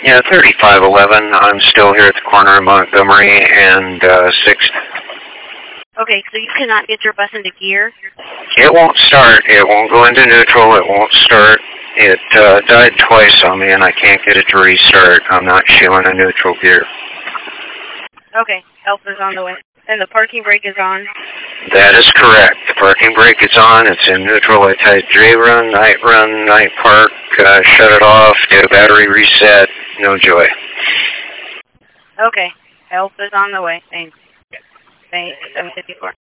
Yeah, 3511. I'm still here at the corner of Montgomery and 6th. Okay, so you cannot get your bus into gear? It won't start. It won't go into neutral. It won't start. It died twice on me, and I can't get it to restart. I'm not showing a neutral gear. Okay, help is on the way. And the parking brake is on? That is correct. The parking brake is on. It's in neutral. I typed J-run, night park, shut it off, did a battery reset. No joy. Okay, help is on the way. Thanks. Thanks, 754.